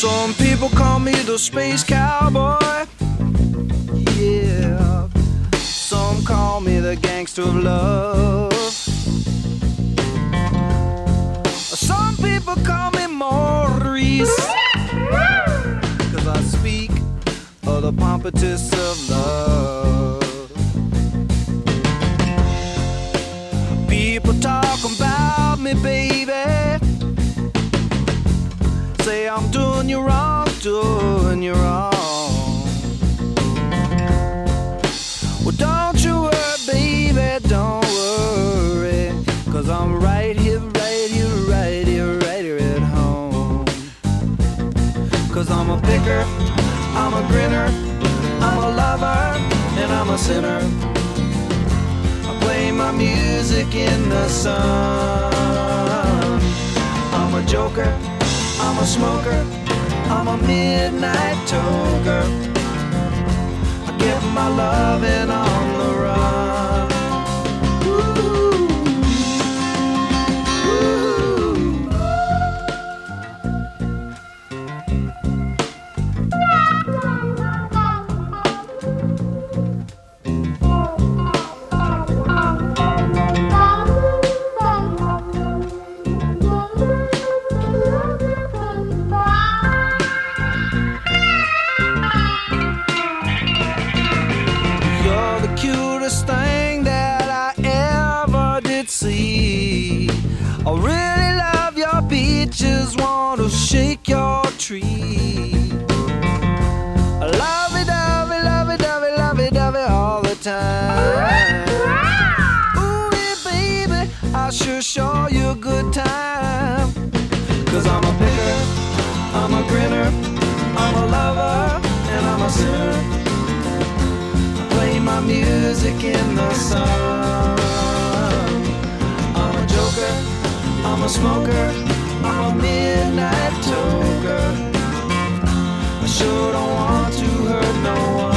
Some people call me the space cowboy. Yeah. Some call me the gangster of love. Some people call me Maurice, 'cause I speak of the pompatus of love. People talk about me, baby, say I'm doing you wrong, doing you wrong. Well, don't you worry, baby, don't worry, 'cause I'm right here, right here, right here, right here at home. 'Cause I'm a picker, I'm a grinner, I'm a lover, and I'm a sinner. I play my music in the sun. I'm a joker, I'm a smoker, I'm a midnight toker. I get my loving on the run. Thing that I ever did see. I really love your beaches, want to shake your tree. Lovey-dovey, lovey-dovey, lovey-dovey all the time. Ooh, yeah, baby, I sure show you a good time. 'Cause I'm a picker, I'm a grinner, I'm a lover, and I'm a sinner. Play my music in the sun. I'm a joker, I'm a smoker, I'm a midnight toker. I sure don't want to hurt no one.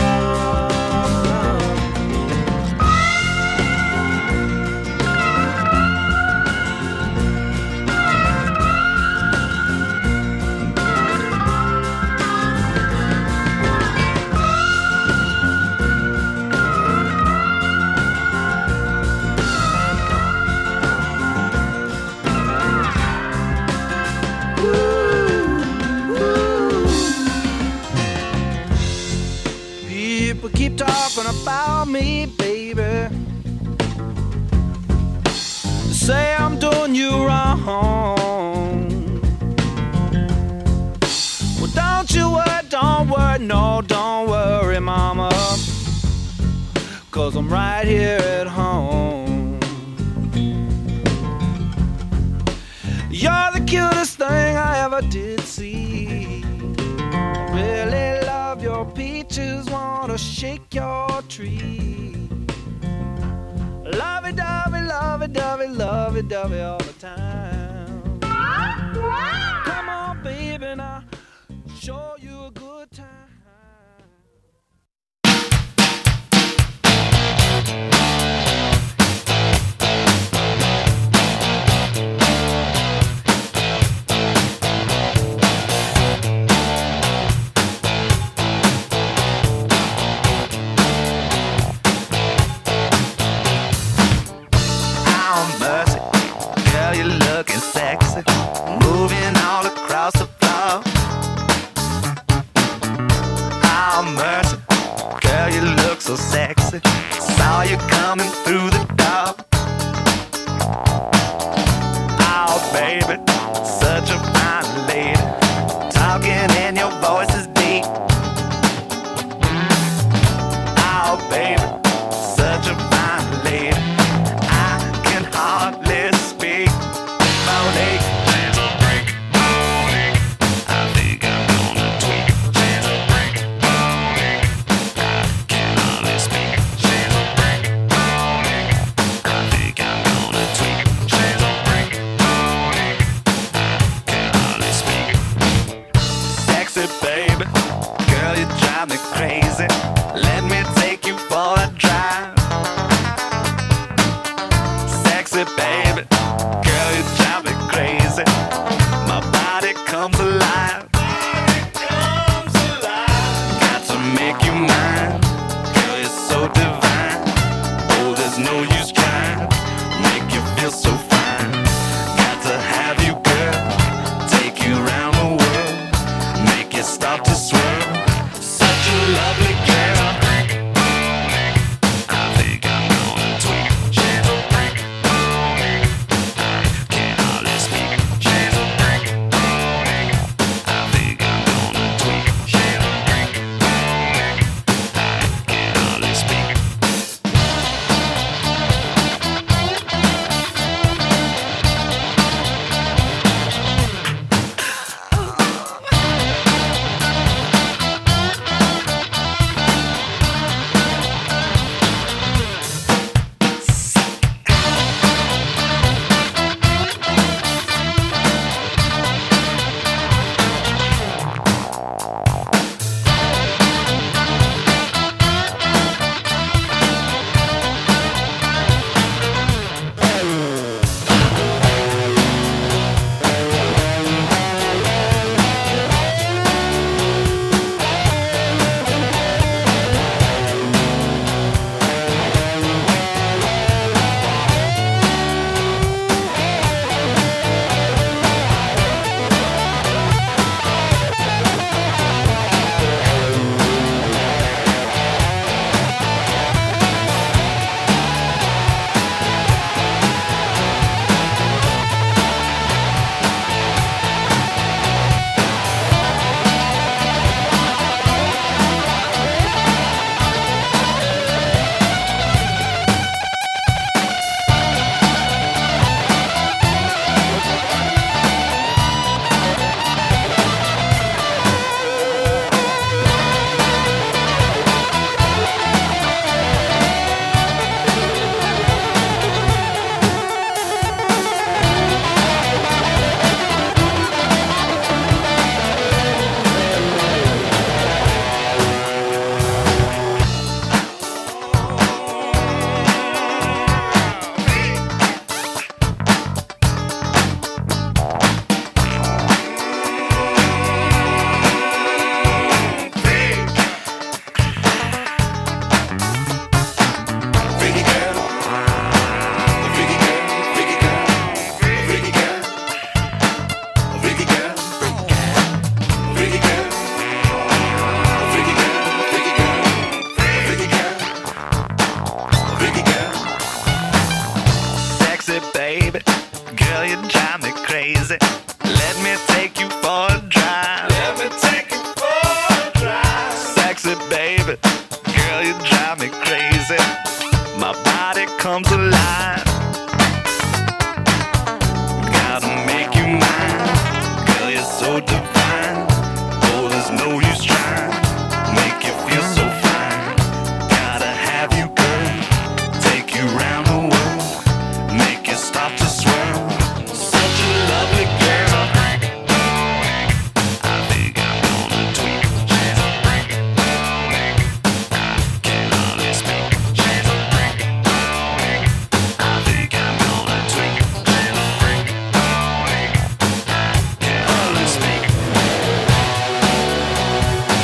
People keep talking about me, baby. Say I'm doing you wrong. Well, don't you worry, no, don't worry, mama, 'cause I'm right here at home. You're the cutest thing I ever did see. Really love your peaches, wanna shake your tree. Lovey-dovey, lovey-dovey, lovey-dovey all the time. Come on, baby, now show you a good time. Sexy, moving all across the floor. Oh mercy, girl, you look so sexy. Saw you coming through the door. Oh baby, such a fine lady, talking and your voice is deep. Oh baby, such a fine lady, I can hardly speak. comes alive. baby. Girl, you drive me crazy. Let me take you for a drive. Let me take you for a drive. Sexy baby. Girl, you drive me crazy. My body comes alive. Gotta make you mine. Girl, you're so divine. Oh, there's no use trying. Make you feel so fine. Gotta have you, girl. Take you round the world. Make you stop to swirl. Such a lovely girl. I think I'm gonna tweak. Can't hardly speak. I think I'm gonna tweak. Can't hardly speak.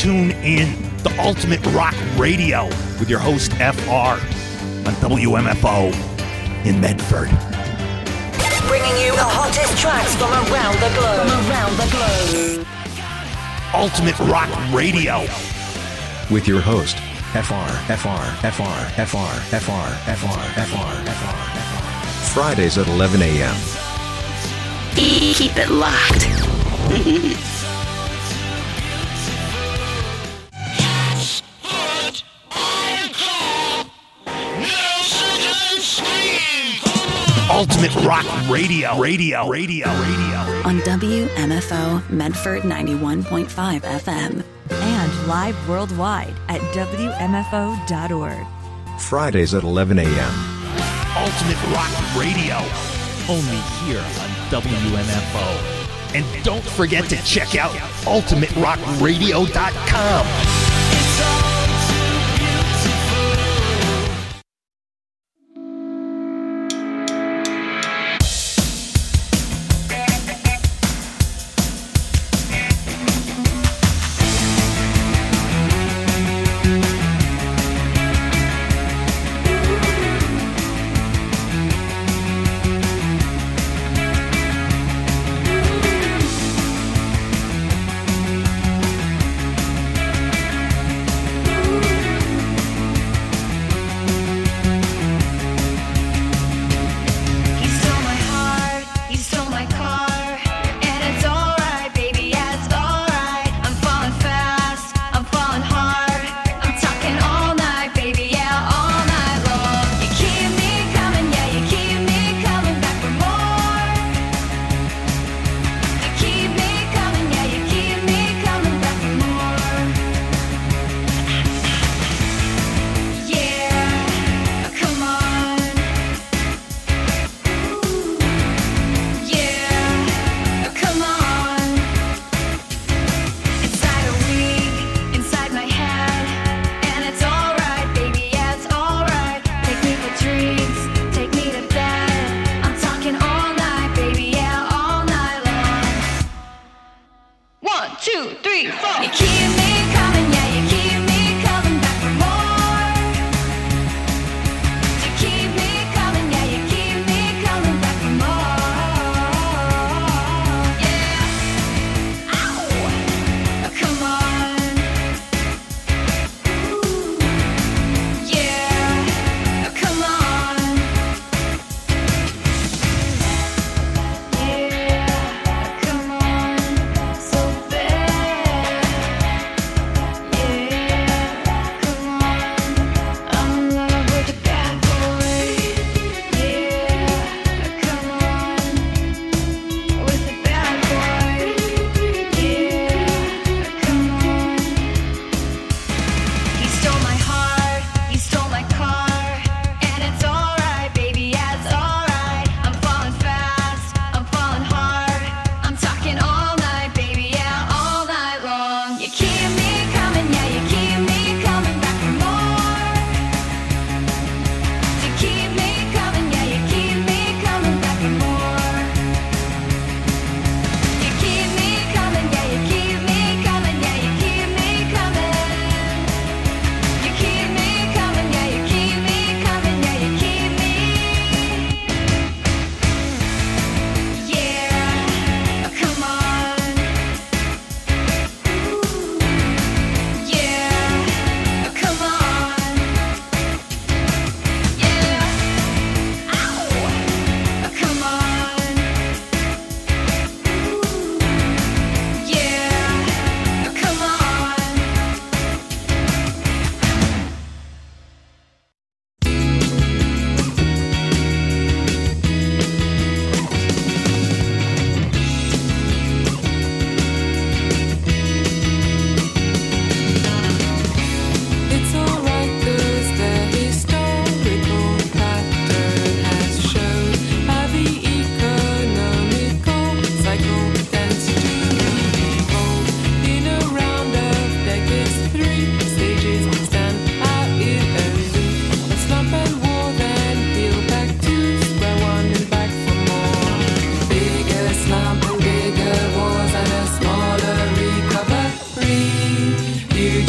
tune in to Ultimate Rock Radio with your host, FR, on WMFO in Medford. Bringing you the hottest tracks from around the globe. Ultimate Rock Radio with your host, FR. Fridays at 11 a.m. Keep it locked. Ultimate Rock Radio. On WMFO Medford 91.5 FM. And live worldwide at WMFO.org. Fridays at 11 a.m. Ultimate Rock Radio. Only here on WMFO. And don't forget to check out UltimateRockRadio.com.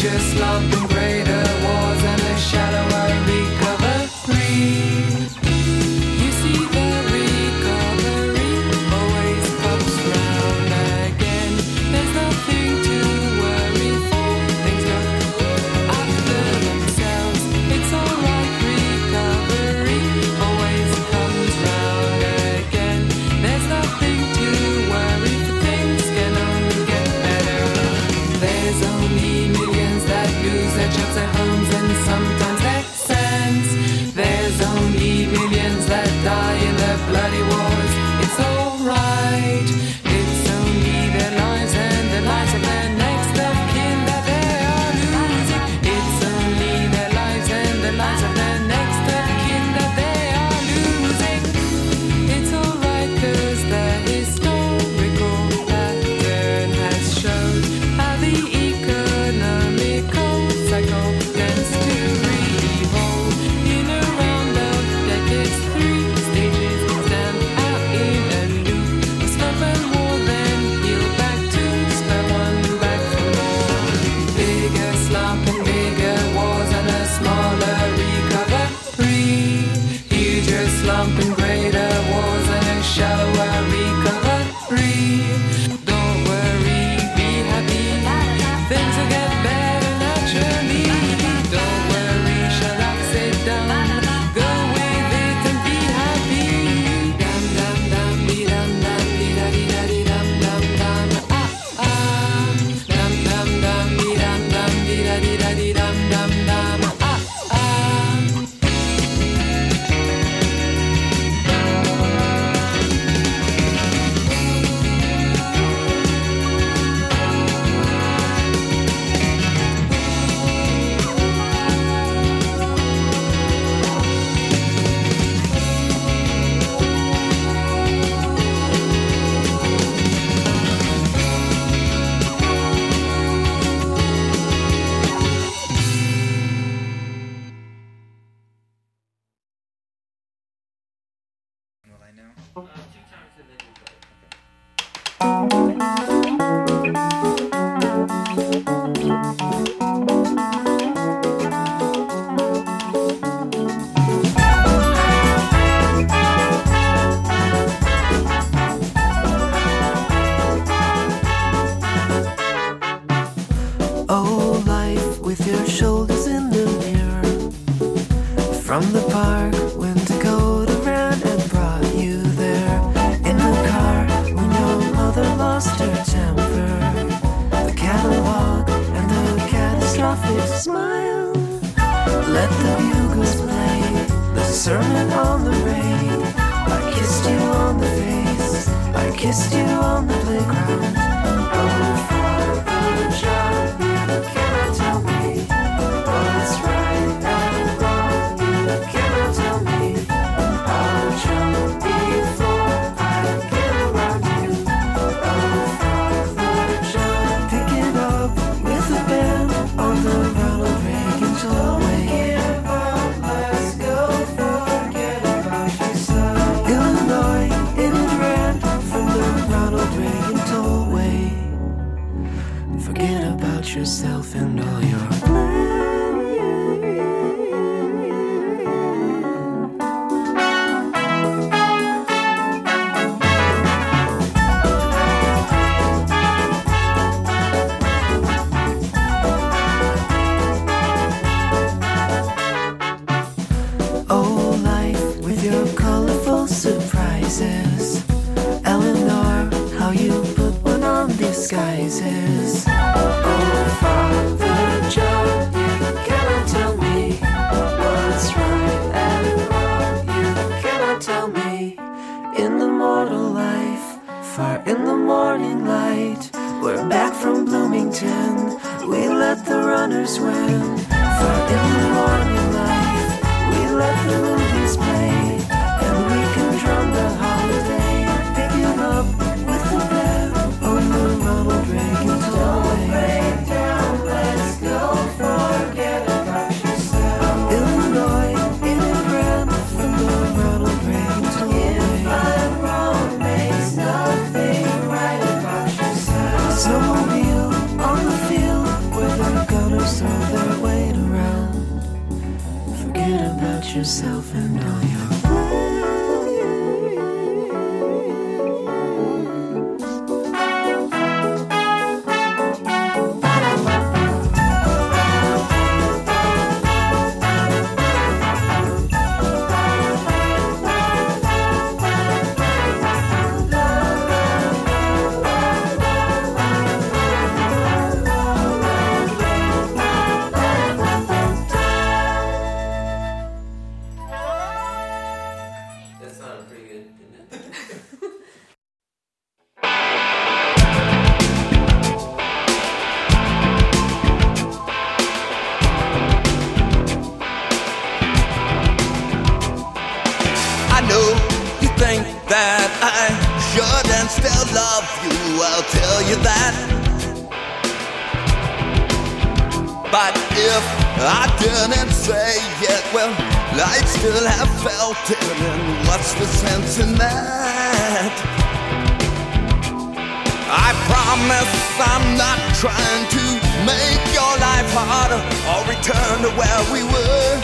just lumping greater wars and a shallower recovery. You see the recovery always comes round again. There's nothing to worry for. Things look after themselves. It's alright, recovery always comes round again. There's nothing to worry for. Things can only get better. There's only millions that lose their jobs, their homes, and sometimes their sense. There's only millions that die in the bloody wars. It's alright. It's only their lives and the lives of their next of kin that they are losing. It's only their lives and the lives of their next of kin that they are losing. It's alright, 'cause the historical pattern has shown how the economical cycle tends to revolve in a round of decades. 3 stages stand out in a loop. A slump and more, then heal back to square one, back for more. Bigger slump and bigger wars and a smaller recovery. Huger slump and greater wars and a shallower recovery. Don't worry, be happy. Things will get better naturally. Don't worry, shut up, sit down. Go with it and be happy. Dum dum dum dee dum dum dee da dee da dee dum dum dum Dum dum dum dee dum dum dee da dee da dee dum dum dum Oh, life with your shoulders in the mirror. From the park when Dakota ran and brought you there. In the car when your mother lost her temper. The catalog and the catastrophic smile. Let the bugles play the sermon on the rain. I kissed you on the face. I kissed you on the playground. Oh, Father John, you cannot tell me what's right and wrong. You cannot tell me I'll jump before I get around you. Oh, Father John, pick it up with a band on the Ronald Reagan tollway. Let's go, forget about yourself. Illinois, it ran from the Ronald Reagan tollway. Forget about yourself and all your Oh, life with your colorful surprises. Eleanor, how you put one on disguises. Oh, Father John, you cannot tell me what's right and wrong. You cannot tell me. In the mortal life, far in the morning light, we're back from Bloomington. We let the runners win. Far in the morning light, we let the movies play, and we can drum the holiday. Pick it up with the band on the Ronald Reagan tollway. Break down, let's go, forget about yourself. Illinois, it ran from the Ronald Reagan tollway. If I'm wrong, makes nothing right about yourself. Snowmobile on the field where the gunners yourself and all your plans. But if I didn't say it, well, I'd still have felt it. And what's the sense in that? I promise I'm not trying to make your life harder or return to where we were.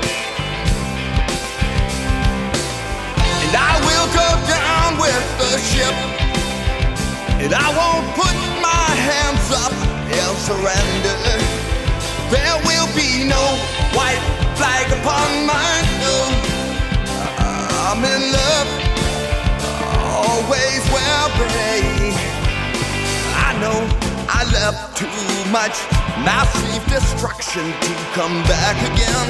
And I will go down with the ship, and I won't put my hands up and surrender. There will be no white flag upon my door. I'm in love, always will be. I know I left too much massive destruction to come back again.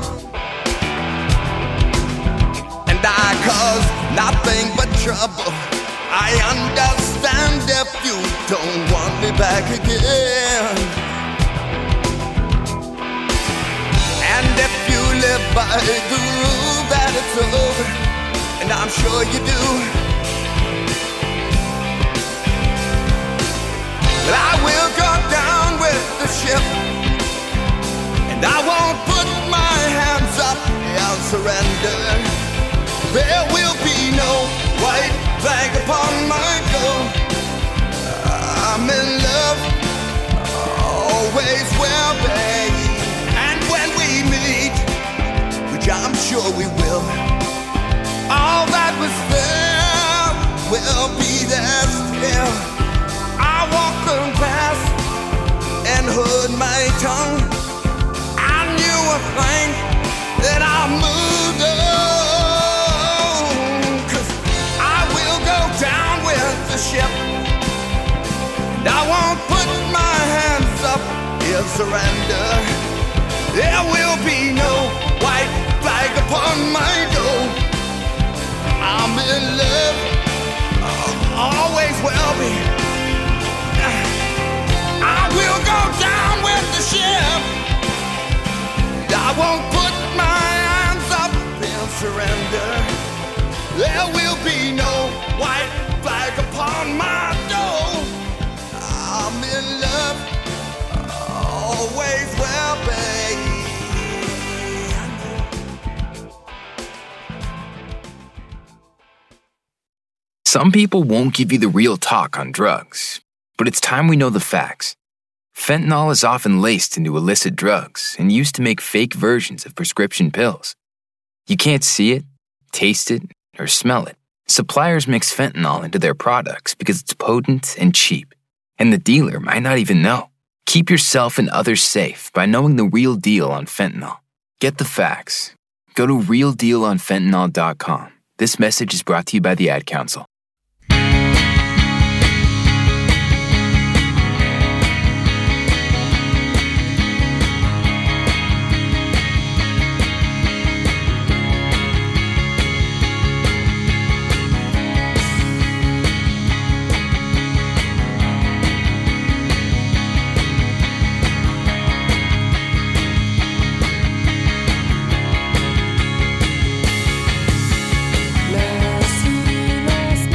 And I caused nothing but trouble. I understand if you don't want me back again. And if you live by the rule that it's over, and I'm sure you do, but I will go down with the ship, and I won't put my hands up and surrender. There will be no white flag upon my door. I'm in love, always will be. Which I'm sure we will. All that was there will be there still. I walked the path and heard my tongue. I knew a thing that I moved on. 'Cause I will go down with the ship, and I won't put my hands up in surrender. There will be no white flag upon my door. I'm in love, always will be. I will go down with the ship. I won't put my hands up and surrender. There will be no white flag upon my door. I'm in love, always will be. Some people won't give you the real talk on drugs, but it's time we know the facts. Fentanyl is often laced into illicit drugs and used to make fake versions of prescription pills. You can't see it, taste it, or smell it. Suppliers mix fentanyl into their products because it's potent and cheap, and the dealer might not even know. Keep yourself and others safe by knowing the real deal on fentanyl. Get the facts. Go to realdealonfentanyl.com. This message is brought to you by the Ad Council. Last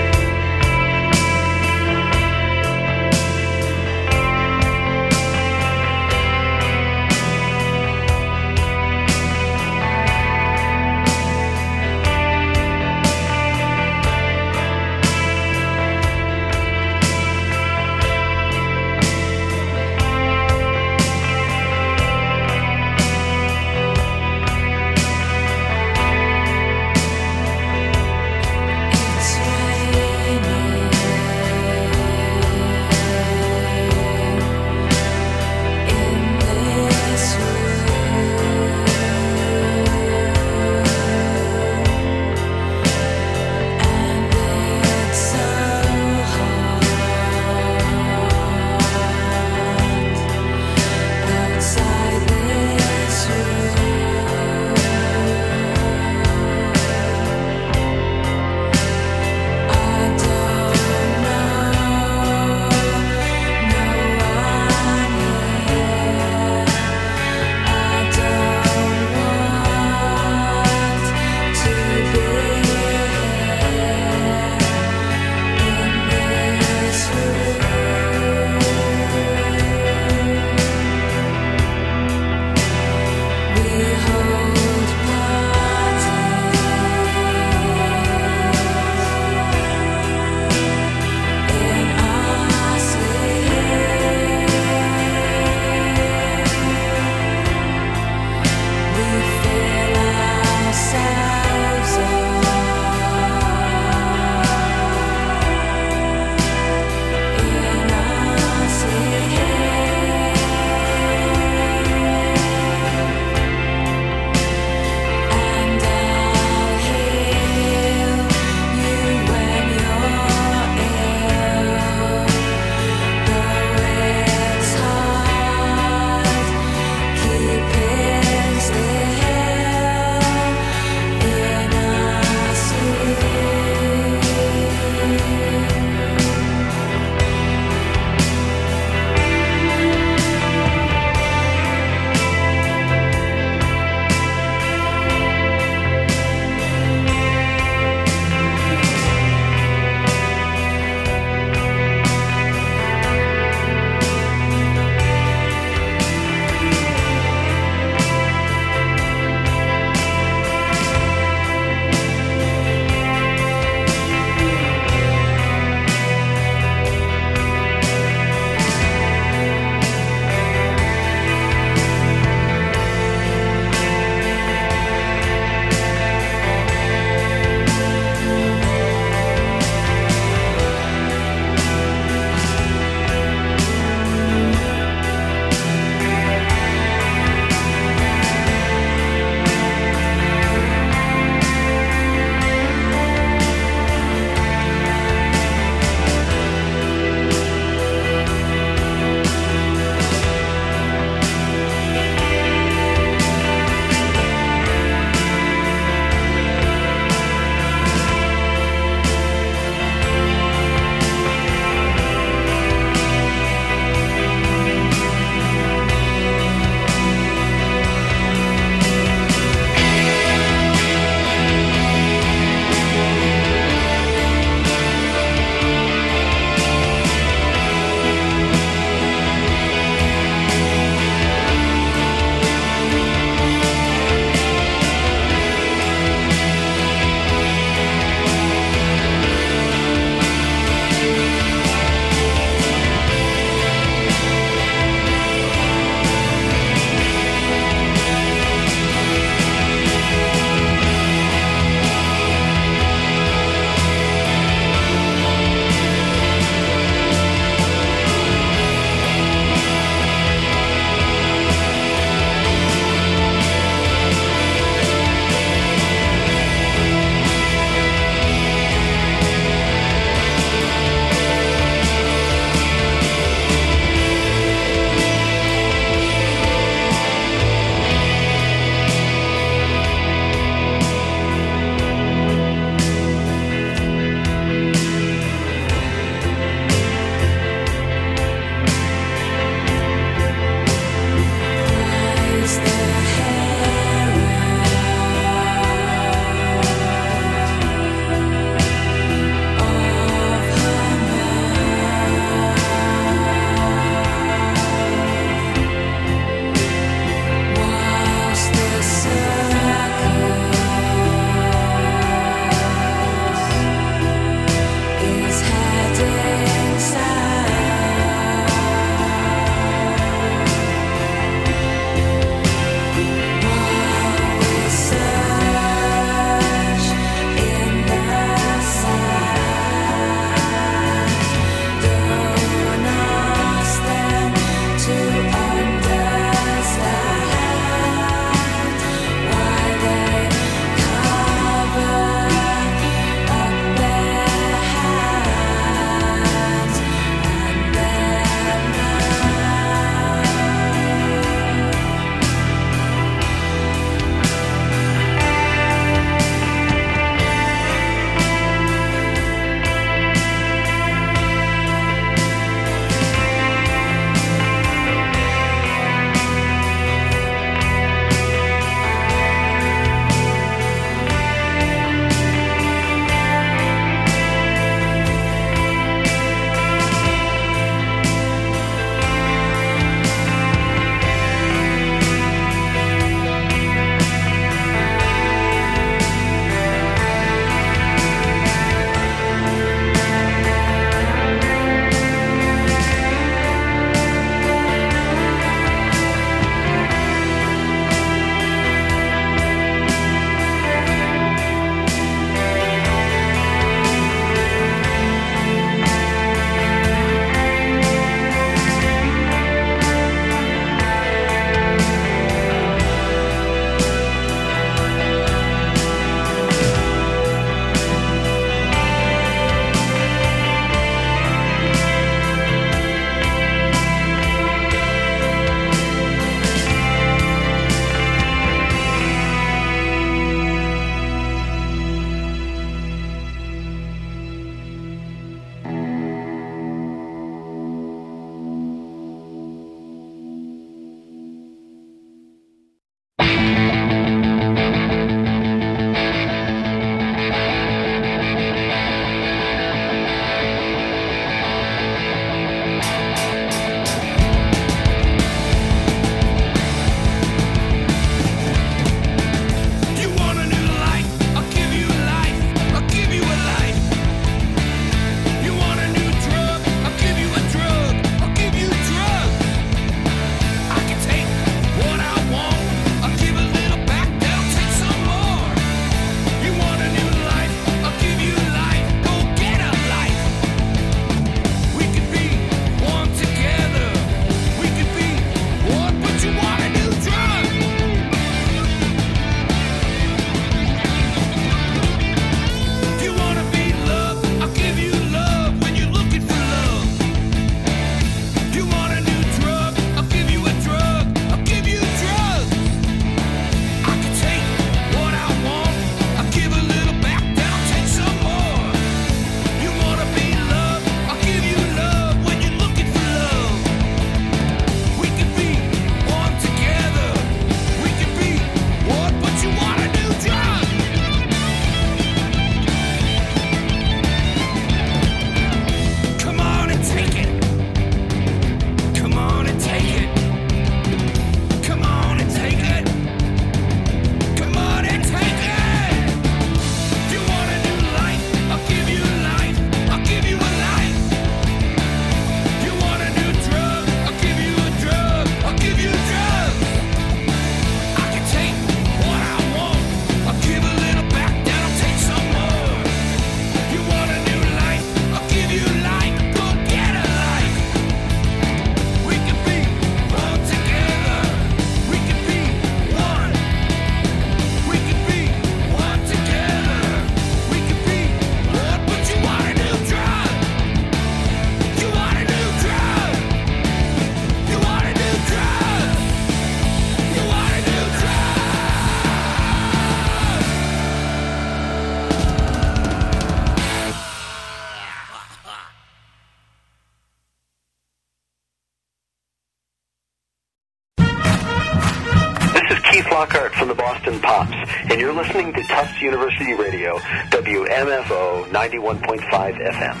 Lockhart from the Boston Pops, and you're listening to Tufts University Radio, WMFO 91.5 FM.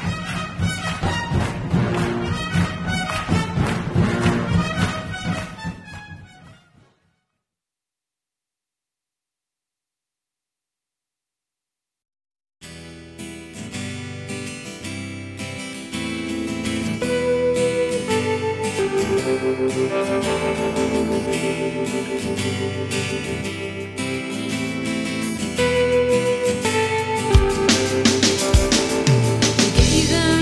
Give them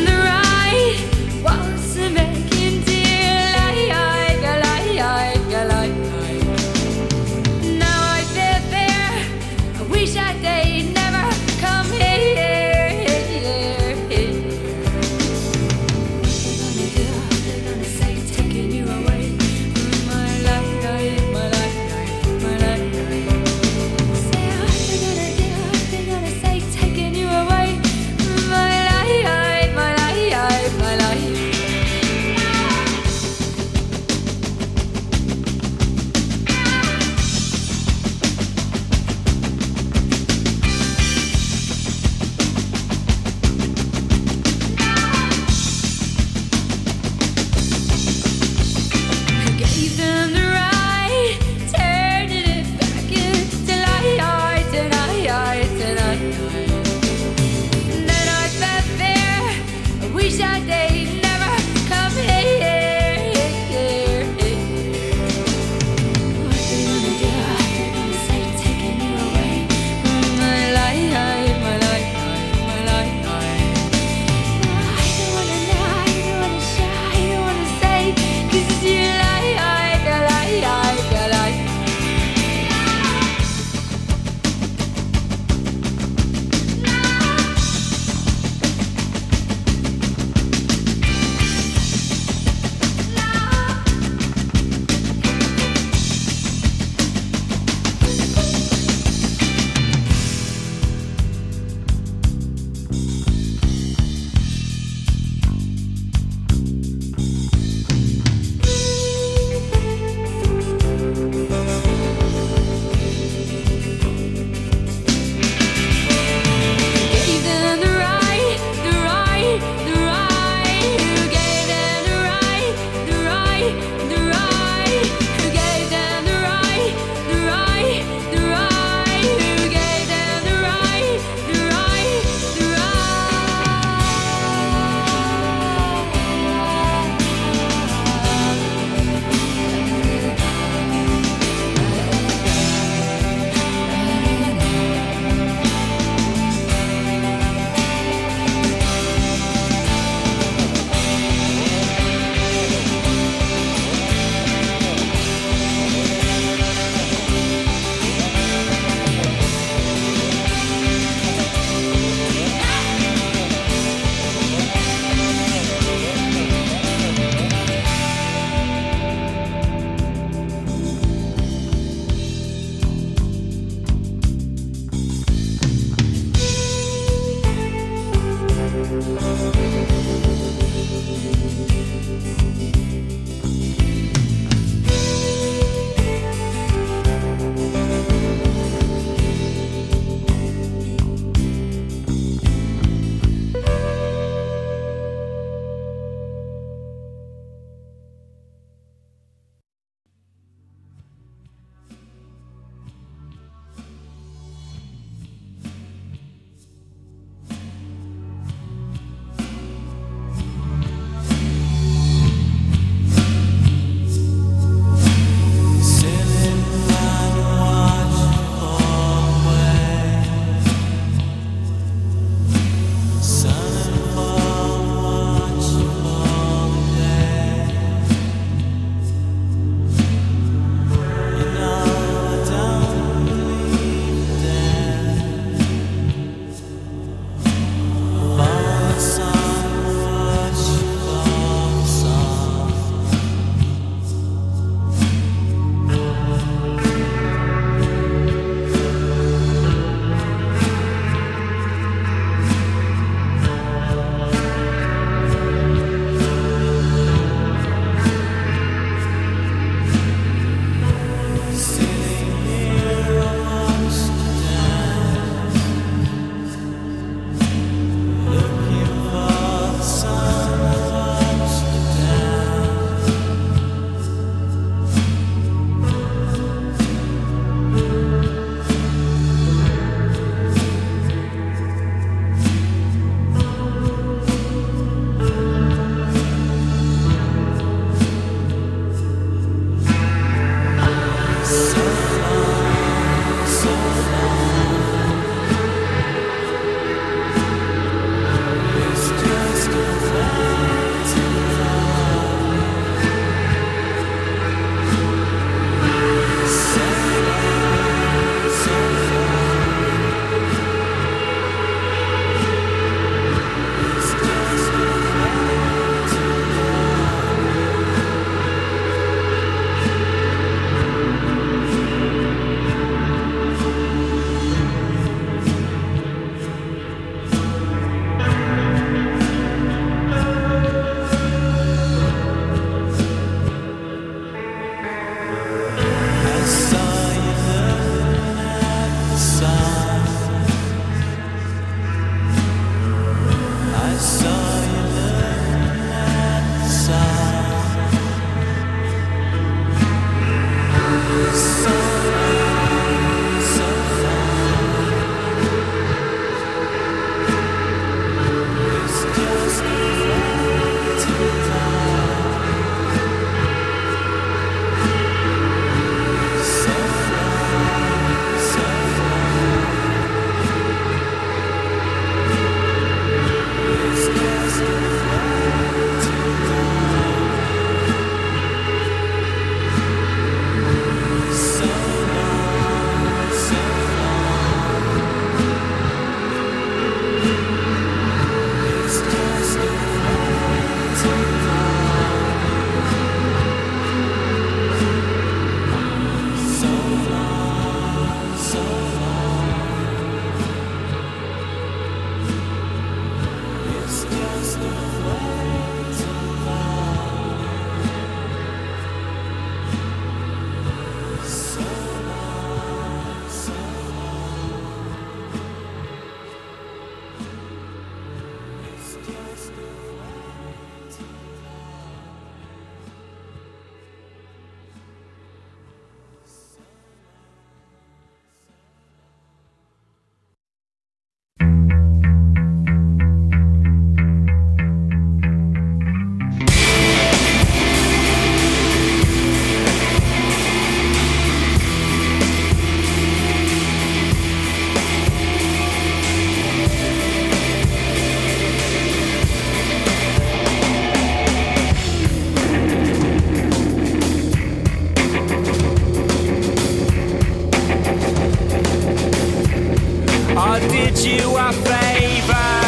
did you a favor.